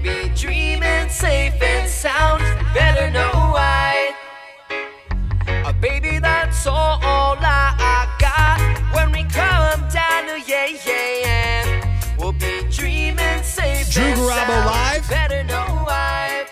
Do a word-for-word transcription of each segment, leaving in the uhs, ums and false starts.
be dreaming safe and sound. Better know why. A baby, that's all I got. When we come down to yeah, yeah, yeah, we'll be dreaming safe Drew and Garabo sound. live. Better know why.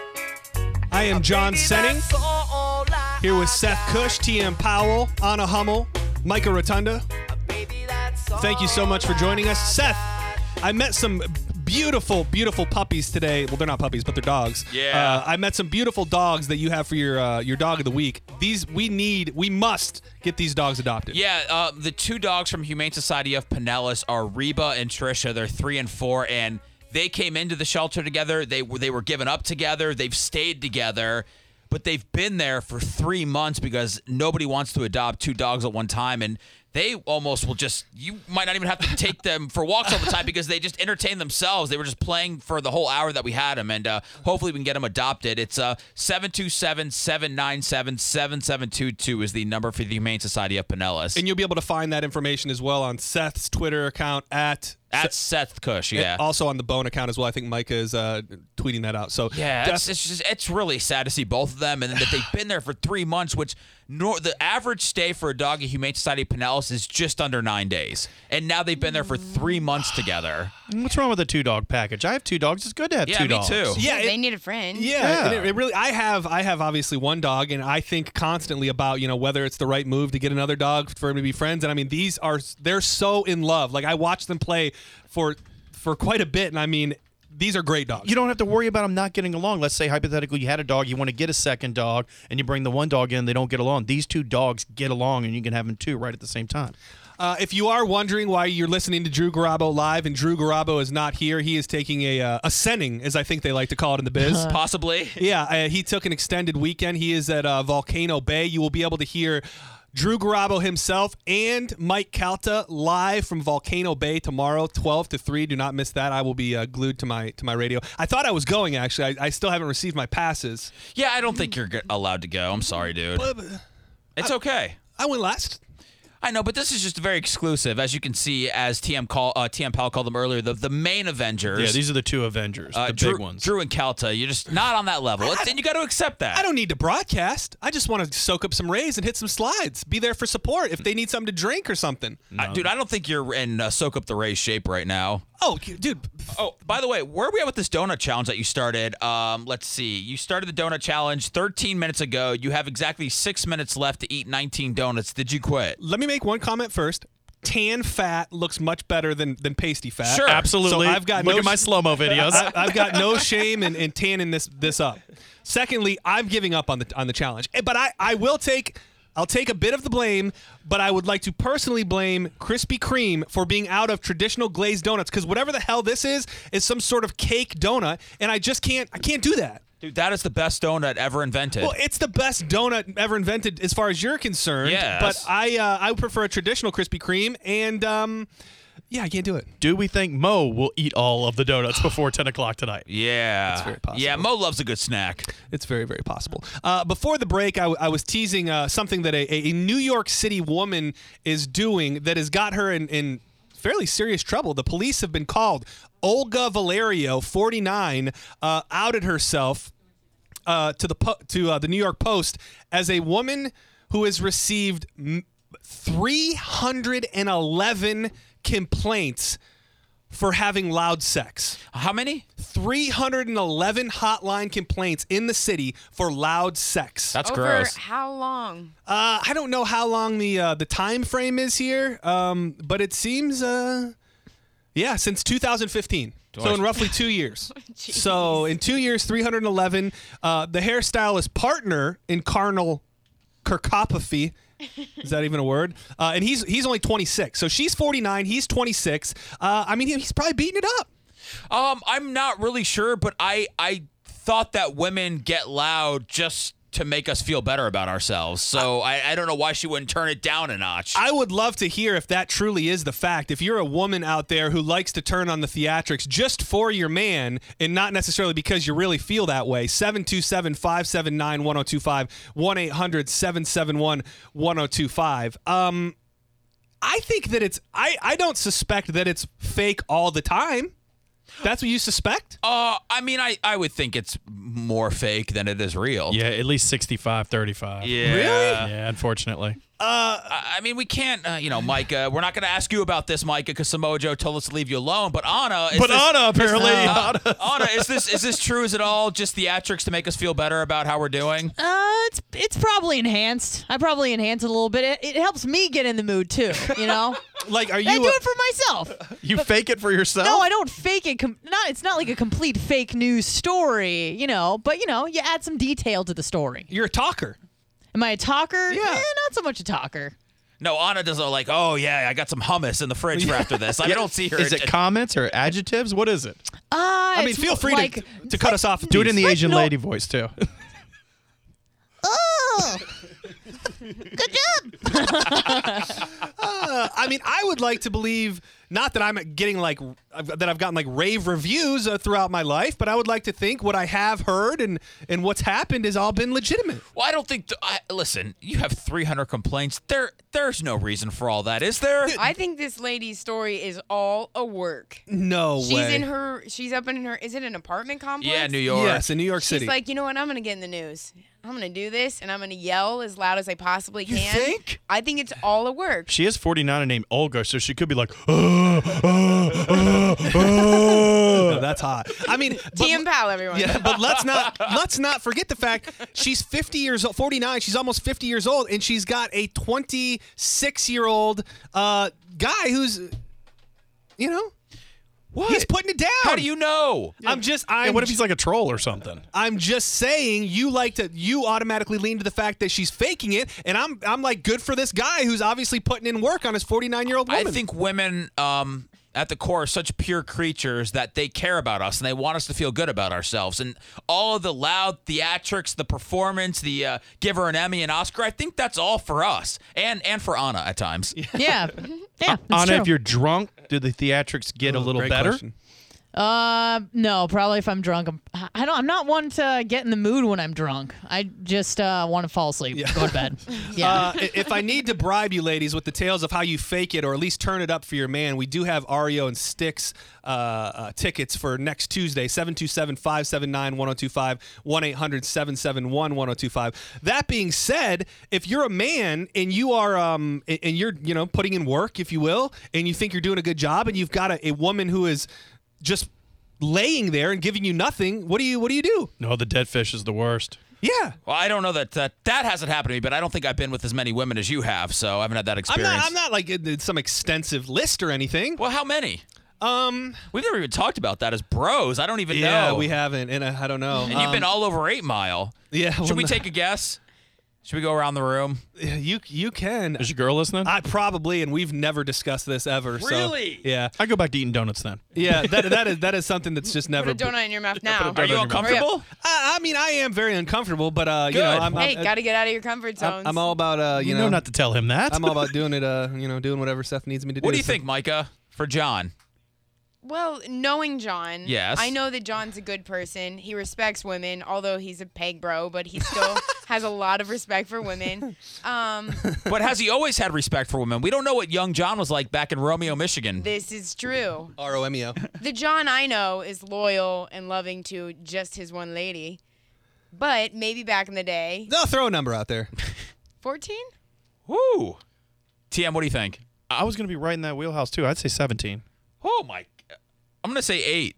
I am John Senning, That's all I here with Seth Cush, T M Powell, Anna Hummel, Micah Rotunda. Baby, that's all Thank you so much for joining us. Seth, I met some beautiful, beautiful puppies today. Well, they're not puppies, but they're dogs. Yeah. Uh, I met some beautiful dogs that you have for your uh, your dog of the week. These, we need, we must get these dogs adopted. Yeah, uh, the two dogs from Humane Society of Pinellas are Reba and Trisha. They're three and four, and they came into the shelter together. They were they were given up together. They've stayed together, but they've been there for three months because nobody wants to adopt two dogs at one time, and they almost will just, you might not even have to take them for walks all the time because they just entertain themselves. They were just playing for the whole hour that we had them, and uh, hopefully we can get them adopted. It's uh, seven two seven, seven nine seven, seven seven two two is the number for the Humane Society of Pinellas. And you'll be able to find that information as well on Seth's Twitter account at At Seth Cush, yeah. and also on the Bone account as well. I think Micah is uh, tweeting that out. So Yeah, def- it's, it's just it's really sad to see both of them, and then that they've been there for three months, which nor, the average stay for a dog at Humane Society of Pinellas is just under nine days, and now they've been there for three months together. What's wrong with a two-dog package? I have two dogs. It's good to have Yeah, two me dogs. too. yeah, they it- need a friend. Yeah, Yeah. and it, it really. I have, I have obviously one dog, and I think constantly about you know whether it's the right move to get another dog for him to be friends. And I mean, these are they're so in love. Like I watch them play for for quite a bit, and I mean, these are great dogs. You don't have to worry about them not getting along. Let's say hypothetically you had a dog, you want to get a second dog, and you bring the one dog in, they don't get along. These two dogs get along, and you can have them two right at the same time. Uh, if you are wondering why you're listening to Drew Garabo live, and Drew Garabo is not here, he is taking a uh, ascending, as I think they like to call it in the biz. Possibly. Yeah, uh, he took an extended weekend. He is at uh, Volcano Bay. You will be able to hear Drew Garabo himself and Mike Calta live from Volcano Bay tomorrow, twelve to three. Do not miss that. I will be uh, glued to my to my radio. I thought I was going, actually. I, I still haven't received my passes. Yeah, I don't think you're g- allowed to go. I'm sorry, dude. But It's okay. I went last. I know, but this is just very exclusive, as you can see, as T M call uh, T M Powell called them earlier, the the main Avengers. Yeah, these are the two Avengers, uh, the Drew, big ones. Drew and Calta. You're just not on that level, and you got to accept that. I don't need to broadcast. I just want to soak up some rays and hit some slides. Be there for support if they need something to drink or something. I- dude, I don't think you're in uh, soak up the Rays shape right now. Oh, dude. Oh, by the way, where are we at with this donut challenge that you started? Um, let's see. You started the donut challenge thirteen minutes ago. You have exactly six minutes left to eat nineteen donuts. Did you quit? Let me make one comment first. Tan fat looks much better than, than pasty fat. Sure. Absolutely. So I've got Look no at my sh- slow-mo videos. I, I've got no shame in, in tanning this this up. Secondly, I'm giving up on the on the challenge. Eh, But I, I will take I'll take a bit of the blame, but I would like to personally blame Krispy Kreme for being out of traditional glazed donuts, because whatever the hell this is is some sort of cake donut, and I just can't I can't do that. Dude, that is the best donut ever invented. Well, it's the best donut ever invented as far as you're concerned. Yes. But I uh, I prefer a traditional Krispy Kreme, and um, yeah, I can't do it. Do we think Mo will eat all of the donuts before ten o'clock tonight? yeah. That's very possible. Yeah, Mo loves a good snack. It's very, very possible. Uh, before the break, I, w- I was teasing uh, something that a, a New York City woman is doing that has got her in, in fairly serious trouble. The police have been called. Olga Valerio, forty-nine, uh, outed herself uh, to the po- to uh, the New York Post as a woman who has received m- three hundred eleven complaints for having loud sex. How many? three hundred eleven hotline complaints in the city for loud sex. That's Over gross. how long? Uh, I don't know how long the uh, the time frame is here, um, but it seems, uh, yeah, since two thousand fifteen. So in roughly two years. So in two years, three hundred eleven. Uh, the hairstylist partner in carnal kirkopathy. Is that even a word? Uh, and he's he's only twenty-six. So she's forty-nine. He's twenty-six. Uh, I mean, he, he's probably beating it up. Um, I'm not really sure, but I I thought that women get loud just to make us feel better about ourselves. So I, I don't know why she wouldn't turn it down a notch. I would love to hear if that truly is the fact. If you're a woman out there who likes to turn on the theatrics just for your man and not necessarily because you really feel that way, seven two seven, five seven nine, one oh two five, one eight hundred, seven seven one, one oh two five. Um, I think that it's, I, I don't suspect that it's fake all the time. That's what you suspect? Uh, I mean, I, I would think it's more fake than it is real. Yeah, at least sixty-five thirty-five. Yeah. Really? Yeah, unfortunately. I I mean, we can't, uh, you know, Micah, we're not going to ask you about this, Micah, because Samoa Joe told us to leave you alone. But Anna, is But this, Anna, apparently. uh, Anna. Anna, is this is this true? Is it all just theatrics to make us feel better about how we're doing? Uh, it's it's probably enhanced. I probably enhance it a little bit. It, it helps me get in the mood too. You know, Like, are I you? do a- it for myself. You fake it for yourself? No, I don't fake it. Com- not it's not like a complete fake news story. You know, but you know, you add some detail to the story. You're a talker. Am I a talker? Yeah. Eh, not so much a talker. No, Anna doesn't like, oh, yeah, I got some hummus in the fridge for after this. I don't see her. Is it comments or adjectives? What is it? Uh, I mean, it's feel free like, to, to cut us off. Do it in the like Asian no- lady voice, too. Oh, good job. Uh, I mean, I would like to believe not that I'm getting like that I've gotten like rave reviews uh, throughout my life, but I would like to think what I have heard and and what's happened has all been legitimate. Well, I don't think. Th- I, listen, you have three hundred complaints. There, there's no reason for all that, is there? I think this lady's story is all a work. No She's way. in her. She's up in her. Is it an apartment complex? Yeah, New York. Yes, in New York City. She's like, you know what? I'm gonna get in the news. I'm gonna do this, and I'm gonna yell as loud as I possibly You can. think? I think it's all a work. She is forty-nine and named Olga, so she could be like, uh, uh, uh, No, uh. that's hot. I mean, but, T M Pal, everyone. yeah, but let's not let's not forget the fact she's fifty years old, forty-nine. She's almost fifty years old, and she's got a twenty-six year old uh, guy who's, you know, What? he's putting it down. How do you know? I'm just. I'm. Hey, what if he's like a troll or something? I'm just saying you like to you automatically lean to the fact that she's faking it, and I'm I'm like good for this guy who's obviously putting in work on his forty-nine year old woman. I think women, um, at the core, are such pure creatures that they care about us and they want us to feel good about ourselves. And all of the loud theatrics, the performance, the uh, give her an Emmy and Oscar, I think that's all for us and and for Anna at times. Yeah, yeah. That's Anna, true. if you're drunk, do the theatrics get a Oh, little great better? question. Uh, no, probably if I'm drunk. I'm, I don't. I'm not one to get in the mood when I'm drunk. I just uh, want to fall asleep, go to bed. Yeah. Uh, i- if I need to bribe you ladies with the tales of how you fake it or at least turn it up for your man, we do have Ario and Styx uh, uh, tickets for next Tuesday, seven two seven, five seven nine, one oh two five, one eight hundred, seven seven one, one oh two five. That being said, if you're a man and you are um and and you're, you know, putting in work, if you will, and you think you're doing a good job and you've got a, a woman who is just laying there and giving you nothing, what do you what do you do? No, the dead fish is the worst. Yeah. Well, I don't know that that, that hasn't happened to me, but I don't think I've been with as many women as you have, so I haven't had that I'm experience. not I'm not like in some extensive list or anything. Well, how many? Um We've never even talked about that as bros. I don't even yeah, know. we haven't, and I, I don't know. And you've been all over Eight Mile. yeah. Should well, we no- take a guess? Should we go around the room? You you can. Is your girl listening? I, I probably, and we've never discussed this ever. so- Really? yeah. go back to eating donuts then. Yeah. That that is that is something that's just never. Put a donut in your mouth now. Are you uncomfortable? I, I mean, I am very uncomfortable, but uh, you Good. know, I'm, Hey, I'm, gotta get out of your comfort zones. I'm, I'm all about uh, you, You know, know not to tell him that. I'm all about doing it. Uh, you know, doing whatever Seth needs me to do. What do you so- think, Micah, for John? Well, knowing John, Yes. I know that John's a good person. He respects women, although he's a peg bro, but he still has a lot of respect for women. Um, But has he always had respect for women? We don't know what young John was like back in Romeo, Michigan. this is true. R O M E O. The John I know is loyal and loving to just his one lady. But maybe back in the day, No, throw a number out there. fourteen? Woo! T M, what do you think? I was going to be right in that wheelhouse, too. I'd say seventeen. Oh, my. I'm going to say eight.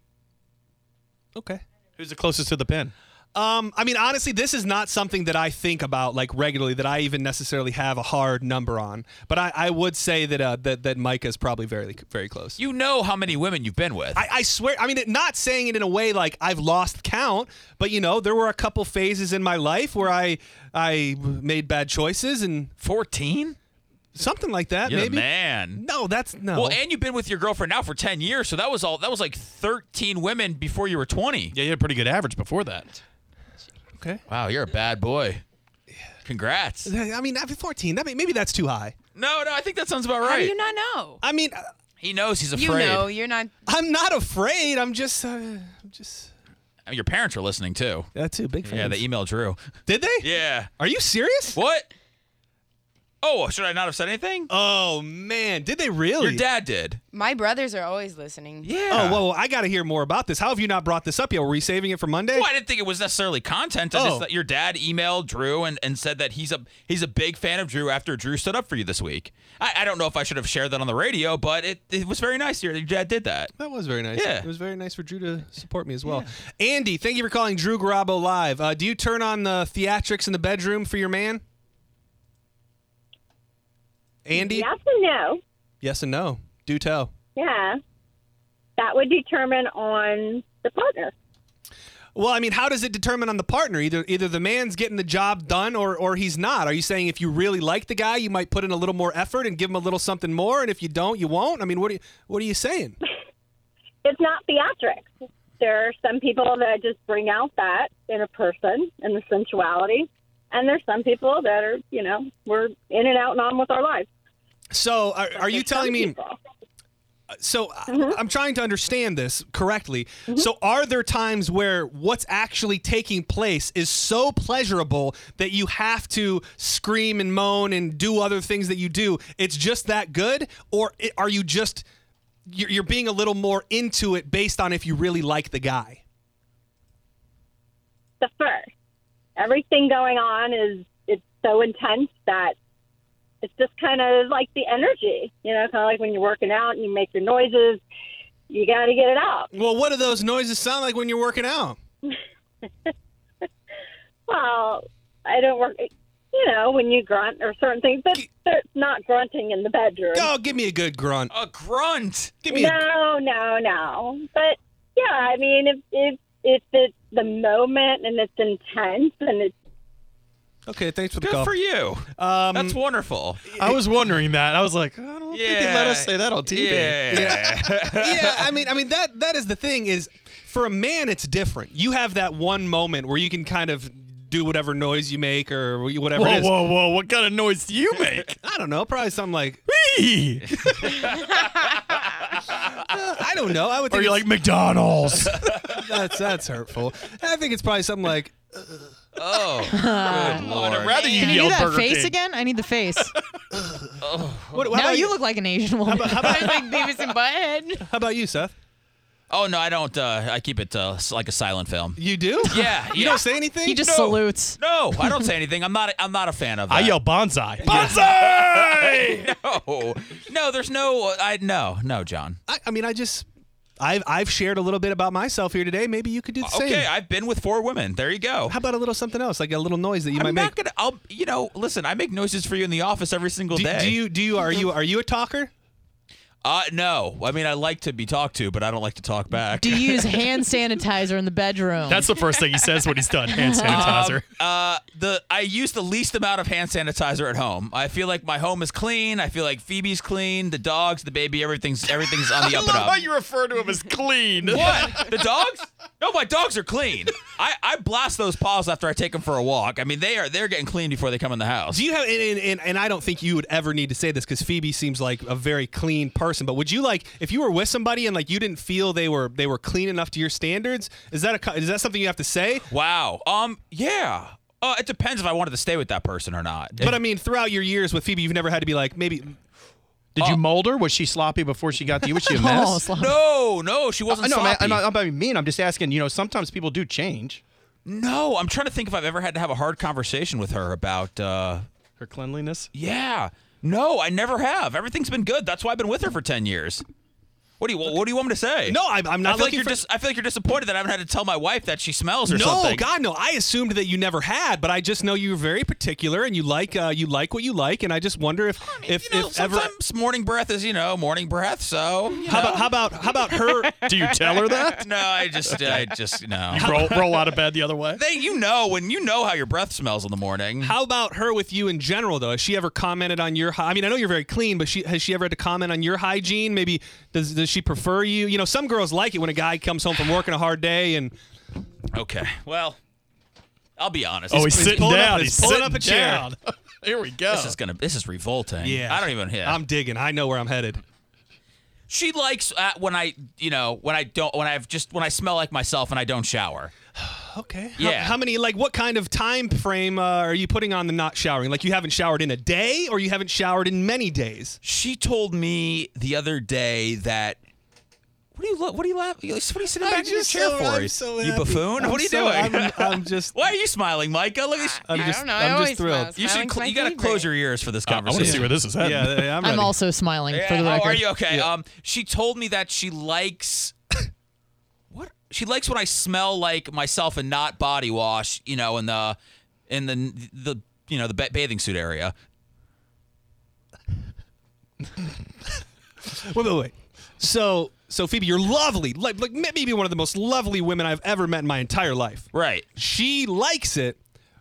Okay. Who's the closest to the pin? Um, I mean, honestly, this is not something that I think about like regularly. That I even necessarily have a hard number on. But I, I would say that uh, that that Micah is probably very very close. You know how many women you've been with. I, I swear, I mean, it, not saying it in a way like I've lost count, but you know, there were a couple phases in my life where I I made bad choices and fourteen? something like that. You're maybe. the man. No, that's no. Well, and you've been with your girlfriend now for ten years, so that was all. That was like thirteen women before you were twenty. Yeah, you had a pretty good average before that. okay. Wow, you're a bad boy. Congrats. I mean, after fourteen, that may, maybe that's too high. No, no, I think that sounds about How do right. you not know? I mean, uh, He knows he's You afraid. know, you're not. I'm not afraid. I'm just, uh, I'm just. I mean, your parents are listening too. That's too big fans. Yeah, they emailed Drew. Did they? Yeah. Are you serious? What? Oh, should I not have said anything? Oh man, did they really? Your dad did. My brothers are always listening. Yeah. Oh well, I got to hear more about this. How have you not brought this up yet? Were we saving it for Monday? Well, I didn't think it was necessarily content. I Oh. just thought your dad emailed Drew and, and said that he's a he's a big fan of Drew after Drew stood up for you this week. I, I don't know if I should have shared that on the radio, but it, it was very nice to hear that your dad did that. That was very nice. Yeah. It was very nice for Drew to support me as well. Andy, thank you for calling Drew Garabo live. Uh, do you turn on the theatrics in the bedroom for your man? Andy? Yes and no. Yes and no. Do tell. Yeah. That would determine on the partner. Well, I mean, how does it determine on the partner? Either either the man's getting the job done or or he's not. Are you saying if you really like the guy, you might put in a little more effort and give him a little something more, and if you don't, you won't? I mean, what are you, what are you saying? It's not theatrics. There are some people that just bring out that in a person and the sensuality. And there's some people that are, you know, we're in and out and on with our lives. So are, are you There's telling some me... people. So I- I'm trying to understand this correctly. So are there times where what's actually taking place is so pleasurable that you have to scream and moan and do other things that you do? It's just that good? Or i- are you just, you're, you're being a little more into it based on if you really like the guy? The first. Everything going on is it's so intense that it's just kind of like the energy, you know, kind of like when you're working out and you make your noises, you got to get it out. Well, what do those noises sound like when you're working out? Well, I don't work, you know, when you grunt or certain things, but there's not grunting in the bedroom. Oh, give me a good grunt. A grunt. Give me a, No, no, no. But yeah, I mean, if if if it's the moment and it's intense and it's okay, thanks for the Good call. for you. Um, That's wonderful. I was wondering that. I was like, I don't think they let us say that on T V. Yeah. yeah, I mean, I mean that that is the thing is, for a man, it's different. You have that one moment where you can kind of do whatever noise you make or whatever it Whoa, is. whoa, whoa! What kind of noise do you make? I don't know, probably something like Wee! I don't know. I would Or think you like McDonald's? it's- that's that's hurtful. I think it's probably something like Oh, good lord. I'd rather you Can you yell do that Burger face King. again? I need the face. what, how Now about you look like an Asian woman. How about, like Beavis and Butthead. how about you, Seth? Oh no, I don't. Uh, I keep it uh, s- like a silent film. You do? Yeah, You yeah. don't say anything? he just No. salutes. No, I don't say anything. I'm not. I'm not a fan of that. I yell bonsai. Bonsai! No, no. There's no. I no, no, John. I, I mean, I just I've I've shared a little bit about myself here today. Maybe you could do the same. Okay, I've been with four women. There you go. How about a little something else, like a little noise that you I'm might not make? gonna. I'll. You know, listen. I make noises for you in the office every single Do, day. do you do you are you are you a talker? Uh, no. I mean, I like to be talked to, but I don't like to talk back. Do you use hand sanitizer in the bedroom? That's the first thing he says when he's done. Hand sanitizer. Uh, the I use the least amount of hand sanitizer at home. I feel like my home is clean. I feel like Phoebe's clean. The dogs, the baby, everything's everything's on the I up and love up. how you refer to him as clean. What? The dogs? No, my dogs are clean. I, I blast those paws after I take them for a walk. I mean, they are they're getting clean before they come in the house. Do you have and, and, and, and I don't think you would ever need to say this because Phoebe seems like a very clean person. But would you like if you were with somebody and like you didn't feel they were they were clean enough to your standards? Is that a co- is that something you have to say? Wow. Um. Yeah. Uh, it depends if I wanted to stay with that person or not. But I mean, throughout your years with Phoebe, you've never had to be like maybe. Did you mold her? Was she sloppy before she got to you? Was she a mess? Oh, sloppy. no, no, she wasn't no, man, sloppy. I'm not, I'm not being mean. I'm just asking. You know, sometimes people do change. No, I'm trying to think if I've ever had to have a hard conversation with her about. Uh, Her cleanliness. yeah. No, I never have. Everything's been good. That's why I've been with her for ten years. What do you What do you want me to say? No, I'm, I'm I not feel like looking you're for. dis- I feel like you're disappointed that I haven't had to tell my wife that she smells or no, something. God, no. I assumed that you never had, but I just know you're very particular and you like uh, you like what you like, and I just wonder if if, You know, if ever. sometimes morning breath is you know morning breath. So you How know. about how about how about her? Do you tell her that? No, I just I just no. roll, roll out of bed the other way. They, you know when you know how your breath smells in the morning. How about her with you in general, though? Has she ever commented on your? hy- I mean, I know you're very clean, but she has she ever had to comment on your hygiene? Maybe does does she prefer you? You know, some girls like it when a guy comes home from working a hard day and Okay, well, I'll be honest. Oh, he's he's sitting pulling up- down. he's He's pulling sitting up a chair. down. Here we go. This is gonna. This is revolting. yeah, I don't even. Yeah. I'm digging. I know where I'm headed. She likes uh, when I, you know, when I don't, when I've just when I smell like myself and I don't shower. Okay. Yeah. How, how many, like, what kind of time frame uh, are you putting on the not showering? Like, you haven't showered in a day, or you haven't showered in many days? She told me the other day that. What are you lo- What are you laughing? What are you sitting back in your chair for? I'm so you happy. buffoon! I'm what are you so- doing? I'm, I'm just. Why are you smiling, Micah? Look at I'm I just. don't know. I I'm always just thrilled. smile. you. Should. Smiling's Cl- my you gotta favorite. close your ears for this I want to conversation. see where this is heading. Yeah, yeah, I'm ready. I'm also smiling Yeah, for the oh, record. are you okay? Um, she told me that she likes what? She likes when I smell like myself and not body wash. You know, in the in the the you know the ba- bathing suit area. Wait, wait, wait. So, so Phoebe, you're lovely. Like, like maybe one of the most lovely women I've ever met in my entire life. Right. She likes it.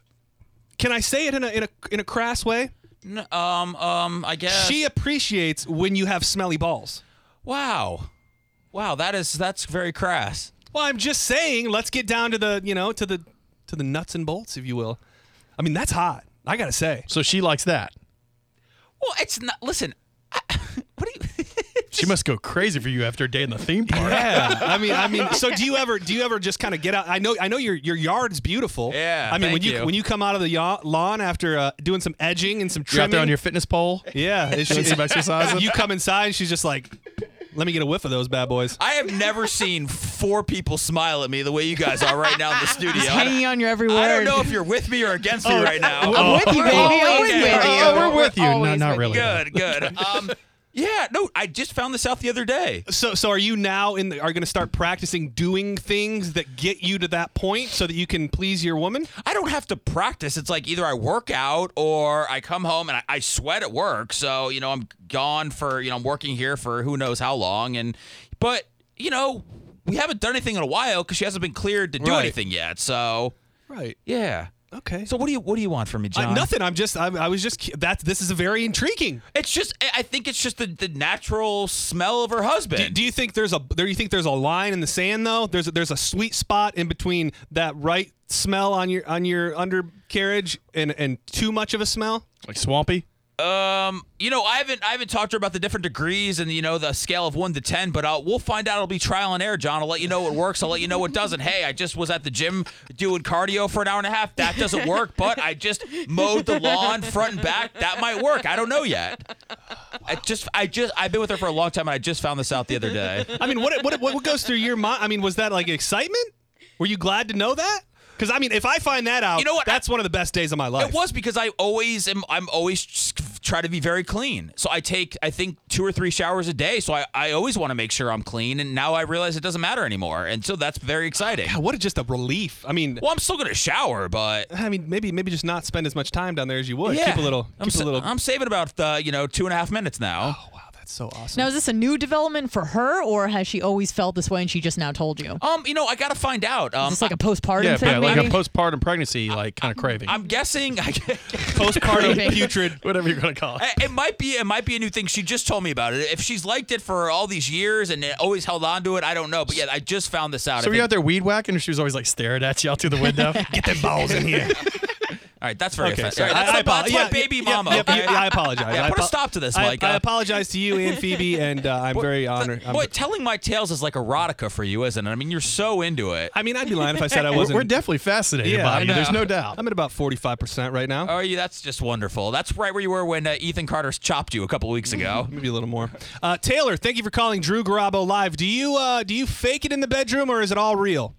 Can I say it in a in a in a crass way? N- um. Um. I guess. She appreciates when you have smelly balls. Wow. Wow. That is that's very crass. Well, I'm just saying. Let's get down to the you know to the to the nuts and bolts, if you will. I mean, that's hot. I gotta say. So she likes that. Well, it's not. Listen. I, what do you? She must go crazy for you after a day in the theme park. Yeah, I mean, I mean. So do you ever do you ever just kind of get out? I know, I know your your yard's beautiful. Yeah, I mean, when thank you, you. when you come out of the ya- lawn after uh, doing some edging and some You're trimming, out there on your fitness pole. yeah, is Doing she- some exercises? You come inside, and she's just like, "Let me get a whiff of those bad boys." I have never seen four people smile at me the way you guys are right now in the studio. I don't- Hanging on your every word. I don't know if you're with me or against me right now. I'm with you, baby. I'm okay. with you. Oh, we're with you. No, always not with really. Good, good. Um, yeah, no, I just found this out the other day. So, so are you now in? The, are going to start practicing doing things that get you to that point, so that you can please your woman? I don't have to practice. It's like either I work out or I come home and I, I sweat at work. So, you know, I'm gone for, you know, I'm working here for who knows how long. And, but, you know, we haven't done anything in a while because she hasn't been cleared to do Right. anything yet. So, Right. yeah. Okay. So what do you what do you want from me, John? Uh, nothing. I'm just. I, I was just. That. This is very intriguing. It's just I- I think it's just the, the natural smell of her husband. Do, do you think there's a? Do you think there's a line in the sand though? There's a, there's a sweet spot in between that right smell on your on your undercarriage and and too much of a smell. Like swampy. Um, you know, I haven't I haven't talked to her about the different degrees and you know the scale of one to ten, but I'll, we'll find out. It'll be trial and error, John. I'll let you know what works. I'll let you know what doesn't. Hey, I just was at the gym doing cardio for an hour and a half. That doesn't work. But I just mowed the lawn front and back. That might work. I don't know yet. I just I just I've been with her for a long time, and I just found this out the other day. I mean, what what what goes through your mind? I mean, was that like excitement? Were you glad to know that? Because I mean, if I find that out, You know what? that's one of the best days of my life. It was because I always am. I'm always just try to be very clean. So I take I think two or three showers a day. So I, I always want to make sure I'm clean. And now I realize it doesn't matter anymore. And so that's very exciting. God, what a, just a relief. I mean, Well, I'm still gonna shower, but I mean, maybe maybe just not spend as much time down there as you would. yeah, Keep a little. I'm, Keep sa- a little. I'm saving about uh, you know two and a half minutes now. Oh wow, that's so awesome. Now, is this a new development for her, or has she always felt this way and she just now told you? Um, you know, I gotta find out. Um, Is this like a postpartum Yeah, thing, yeah, like maybe? a postpartum pregnancy, like kind of craving. I'm guessing. I, Postpartum Craving. putrid. Whatever you're gonna call it. it might be. It might be a new thing. She just told me about it. If she's liked it for all these years and it always held on to it, I don't know. But yeah, I just found this out. So I were you think- out there weed whacking, and she was always like staring at you out through the window? Get them balls in here. All right, that's very Okay, offensive. sorry. All right, that's, I, my, I, that's yeah, my baby yeah, mama. Yeah, okay? yeah, yeah, I apologize. Yeah, I put a apo- stop to this, I, Mike. I Uh, apologize to you and Phoebe, and uh, I'm very honored. I'm- Boy, telling my tales is like erotica for you, isn't it? I mean, you're so into it. I mean, I'd be lying if I said I We're, wasn't. we're definitely fascinated Yeah, by I you. know. There's no doubt. I'm at about forty-five percent right now. Oh, yeah, that's just wonderful. That's right where you were when uh, Ethan Carter chopped you a couple weeks ago. Maybe a little more. Uh, Taylor, thank you for calling Drew Garabo live. Do you uh, do you fake it in the bedroom, or is it all real?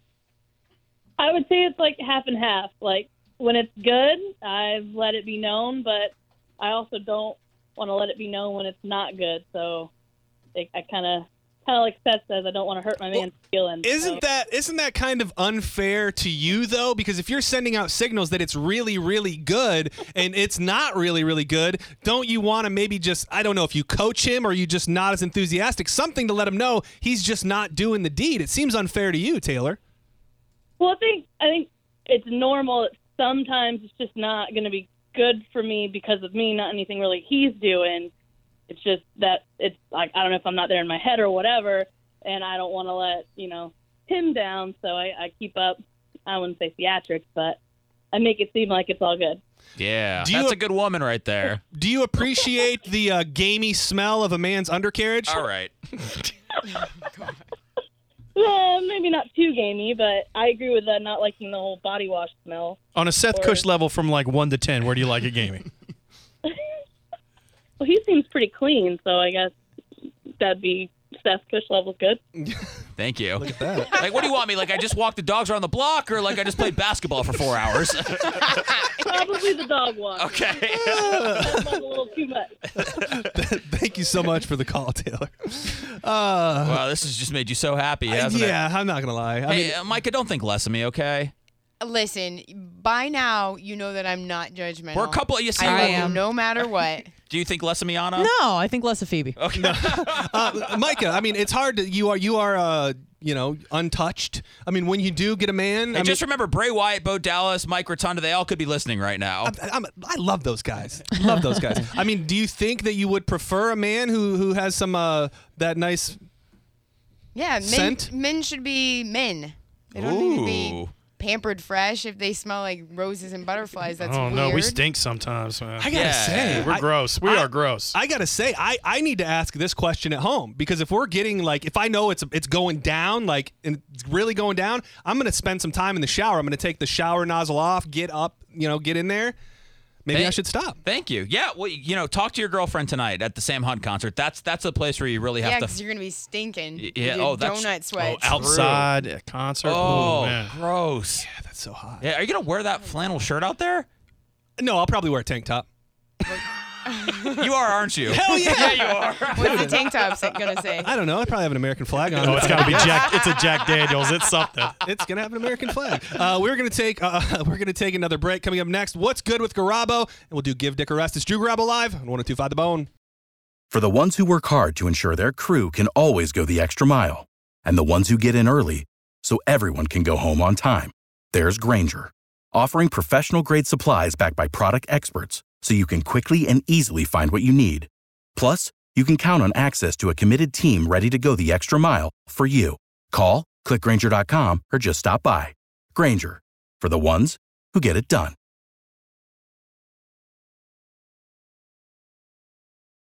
I would say it's like half and half. Like when it's good, I've let it be known, but I also don't want to let it be known when it's not good. So I kind of kind of like Seth says, I don't want to hurt my man's feelings. Isn't so. that isn't that kind of unfair to you though? Because if you're sending out signals that it's really really good and it's not really really good, don't you want to maybe just I don't know if you coach him or you just not as enthusiastic, something to let him know he's just not doing the deed? It seems unfair to you, Taylor. Well, I think I think it's normal that sometimes it's just not going to be good for me because of me, not anything really he's doing. It's just that it's like I don't know if I'm not there in my head or whatever, and I don't want to let you know him down. So I, I keep up. I wouldn't say theatrics, but I make it seem like it's all good. Yeah, Do you- that's a good woman right there. Do you appreciate the uh, gamey smell of a man's undercarriage? All right. Well, maybe not too gamey, but I agree with that. Not liking the whole body wash smell. On a Seth Or- Cush level from like one to ten, where do you like it gaming? Well, he seems pretty clean, so I guess that'd be Seth Cush level good. Thank you. Look at that. Like, what do you want me? Like, I just walked the dogs around the block, or like I just played basketball for four hours? Probably the dog wash. Okay. That was a little too much. Thank you so much for the call, Taylor. Uh, Wow, this has just made you so happy, hasn't it? yeah, I'm not gonna lie. I Hey, mean, uh, Micah, don't think less of me, okay? Listen, by now you know that I'm not judgmental. We're a couple. You see, I I love you am. no matter what. do you think less of me, Anna? No, I think less of Phoebe. Okay. uh, Micah, I mean, it's hard to you are you are uh, you know untouched. I mean, when you do get a man, Hey, I just mean, remember Bray Wyatt, Bo Dallas, Mike Rotunda. They all could be listening right now. I, I'm, I love those guys. Love those guys. I mean, do you think that you would prefer a man who who has some uh, that nice? Yeah, men, Scent? men should be men. They don't need to be Ooh. pampered fresh. If they smell like roses and butterflies, that's oh weird. no, we stink sometimes, man. I gotta Yeah. say, We're I- gross. We I- are gross. I gotta say, I, I need to ask this question at home because if we're getting like, if I know it's it's going down, like and it's really going down, I'm gonna spend some time in the shower. I'm gonna take the shower nozzle off, get up, you know, get in there. Maybe Hey. I should stop. Thank you. Yeah, well, you know, talk to your girlfriend tonight at the Sam Hunt concert. That's that's a place where you really have Yeah, to. because you're gonna be stinking. Y- with yeah, your oh, that's- donut oh, sweats. outside at concert. Oh, Ooh, man. gross. Yeah, that's so hot. Yeah, are you gonna wear that flannel shirt out there? No, I'll probably wear a tank top. You are, aren't you? Hell yeah, you are. What's the tank top sa- gonna say? I don't know. I probably have an American flag on. Oh, it's got to be Jack. It's a Jack Daniels. It's something. It's gonna have an American flag. Uh, we're gonna take uh, we're gonna take another break. Coming up next, what's good with Garabo, and we'll do Give Dick a Rest. It's Drew Garabo live on one oh two point five The Bone. For the ones who work hard to ensure their crew can always go the extra mile, and the ones who get in early so everyone can go home on time, there's Grainger, offering professional-grade supplies backed by product experts so you can quickly and easily find what you need. Plus, you can count on access to a committed team ready to go the extra mile for you. Call, click Grainger dot com, or just stop by. Grainger, for the ones who get it done.